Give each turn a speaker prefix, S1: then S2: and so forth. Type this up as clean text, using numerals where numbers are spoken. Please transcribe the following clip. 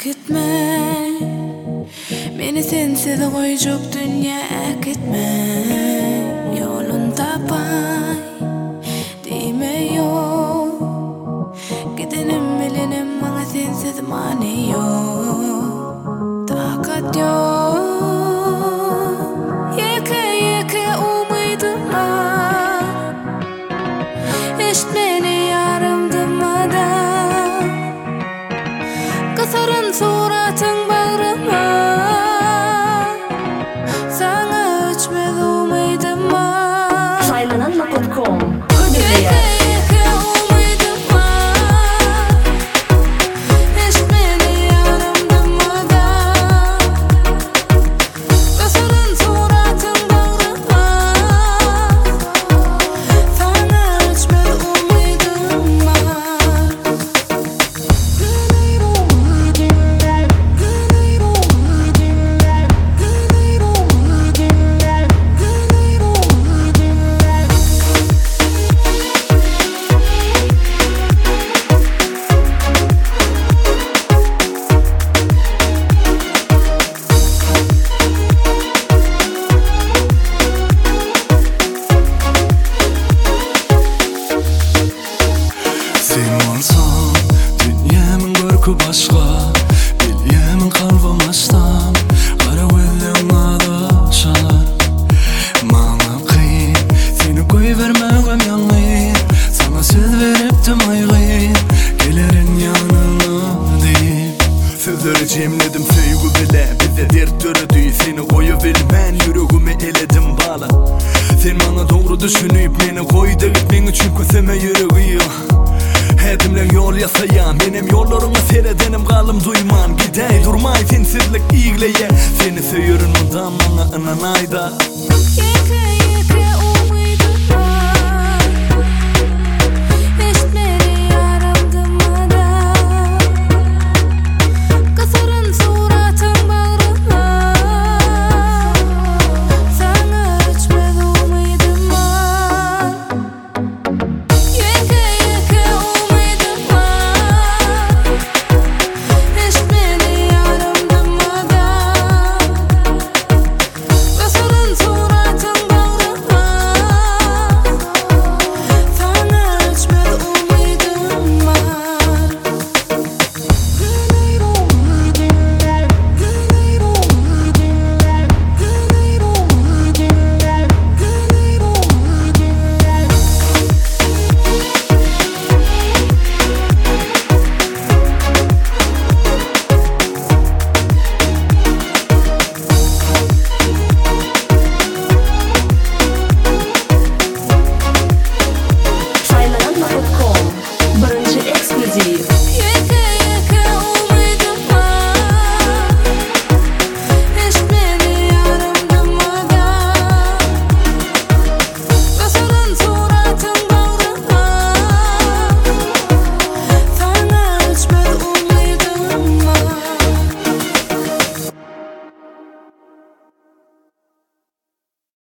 S1: Gitme, beni sensiz koyacak dünya. Gitme, yolun tapay dime yok. Gidenim bilenim bana sensiz mani yok. Takat yok. Yeke umuyduma eşitmeni yarımdımadan. Kasarın suratın bağrıma sana öçmez umuyduma.
S2: Saylananma.com
S3: Başka bilyemin kalbim açtan kara gözlerim adaşar. Bana kıyın seni koyuvermem yalnız. Sana söz veriptim aygın gelirin yanına deyip. Sözleri cemledim sevgi bile bize dert dördü. Seni koyuvermem yüreğimi eledim bala. Sen bana doğru düşünüp beni koydu gitmen için köseme yüreği. Hedimle yol yasayam, benim yollarımı seyredenim kalım duyman. Gidey durmay sensizlik iğleye. Seni seviyorum bundan bana inanayda.